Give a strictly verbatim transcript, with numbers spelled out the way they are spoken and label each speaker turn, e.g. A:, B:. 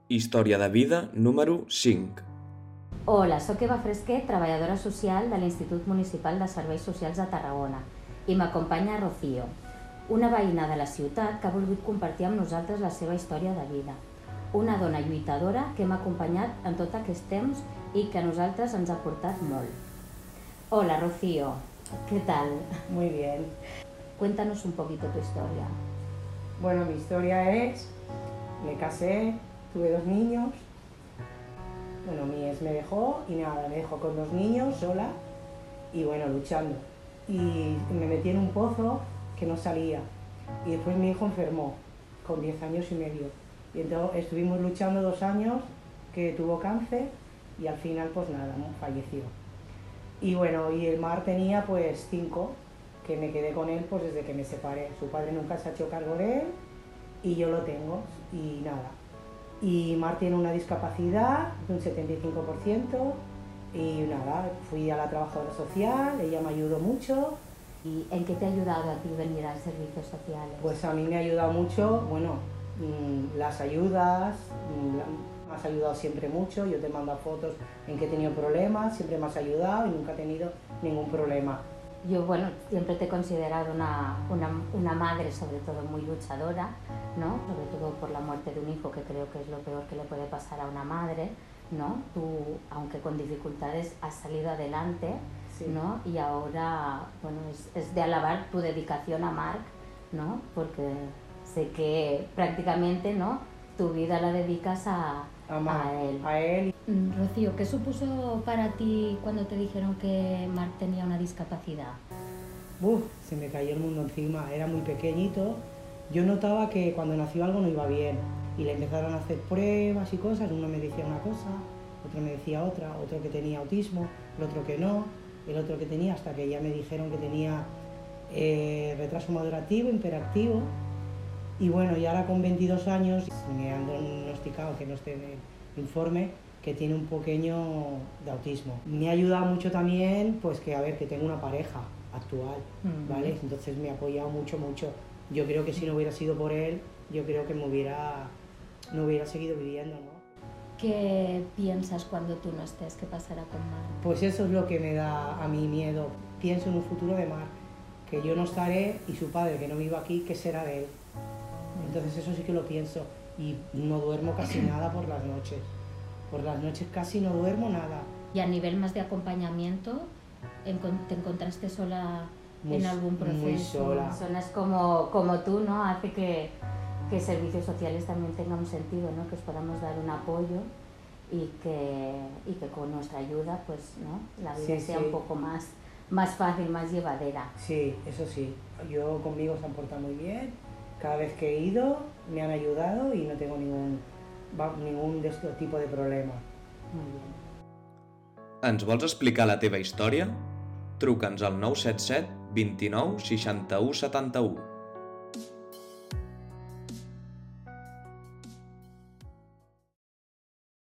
A: Història de vida número cinc.
B: Hola, soc Eva Fresquet, treballadora social de l'Institut Municipal de Serveis Socials de Tarragona, i m'acompanya Rocío, una veïna de la ciutat que ha volgut compartir amb nosaltres la seva història de vida. Una dona lluitadora que m'ha acompanyat en tot aquest temps i que a nosaltres ens ha portat molt. Hola, Rocío, ¿qué tal?
C: Muy bien.
B: Cuéntanos un poquito tu historia.
C: Bueno, mi historia es, me casé, tuve dos niños, bueno, mi ex me dejó y nada, me dejó con dos niños sola y bueno, luchando. Y me metí en un pozo que no salía y después mi hijo enfermó con diez años y medio y entonces estuvimos luchando dos años, que tuvo cáncer y al final pues nada, falleció. Y bueno, y el Mar tenía pues cinco, que me quedé con él pues desde que me separé. Su padre nunca se ha hecho cargo de él y yo lo tengo y nada. Y Mar tiene una discapacidad de un setenta y cinco por ciento y nada, fui a la trabajadora social, ella me ayudó mucho.
B: ¿Y en qué te ha ayudado a ti venir a servicios sociales?
C: Pues a mí me ha ayudado mucho, bueno, las ayudas, me has ayudado siempre mucho, yo te mando fotos en que he tenido problemas, siempre me has ayudado y nunca he tenido ningún problema.
B: Yo, bueno, siempre te he considerado una, una, una madre, sobre todo muy luchadora, ¿no? Sobre todo por la muerte de un hijo, que creo que es lo peor que le puede pasar a una madre, ¿no? Tú, aunque con dificultades, has salido adelante, sí, ¿no? Y ahora, bueno, es, es de alabar tu dedicación a Marc, ¿no? Porque sé que prácticamente, ¿no?, tu vida la dedicas a,
C: a, Marc,
B: a él.
C: A él.
B: Rocío, ¿qué supuso para ti cuando te dijeron que Marc tenía una discapacidad?
C: Uf, se me cayó el mundo encima, era muy pequeñito. Yo notaba que cuando nació algo no iba bien y le empezaron a hacer pruebas y cosas, uno me decía una cosa, otro me decía otra, otro que tenía autismo, el otro que no, el otro que tenía, hasta que ya me dijeron que tenía eh, retraso madurativo, hiperactivo. Y bueno, y ahora con veintidós años me han diagnosticado, que no esté en el informe, que tiene un pequeño de autismo. Me ha ayudado mucho también, pues que a ver, que tengo una pareja actual, uh-huh, ¿vale? Entonces me ha apoyado mucho, mucho. Yo creo que si no hubiera sido por él, yo creo que me hubiera, no hubiera seguido viviendo, ¿no?
B: ¿Qué piensas cuando tú no estés? ¿Qué pasará con Marc?
C: Pues eso es lo que me da a mí miedo. Pienso en un futuro de Marc, que yo no estaré y su padre, que no viva aquí, ¿qué será de él? Entonces eso sí que lo pienso y no duermo casi nada por las noches. Por las noches casi no duermo nada.
B: Y a nivel más de acompañamiento, ¿te encontraste sola muy, en algún proceso?
C: Muy sola.
B: Personas como, como tú, ¿no? Hace que, que servicios sociales también tengan un sentido, ¿no? Que os podamos dar un apoyo y que, y que con nuestra ayuda, pues, ¿no?, la vida
C: sí,
B: sea
C: sí.
B: un poco más, más fácil, más llevadera.
C: Sí, eso sí. Yo conmigo se han portado muy bien. Cada vez que he ido me han ayudado y no tengo ningún, ningún de este tipo de problema.
B: Muy bien.
A: Ens vols explicar la teva història? Truca'ns al nou set set, vint-i-nou, seixanta-u, setanta-u.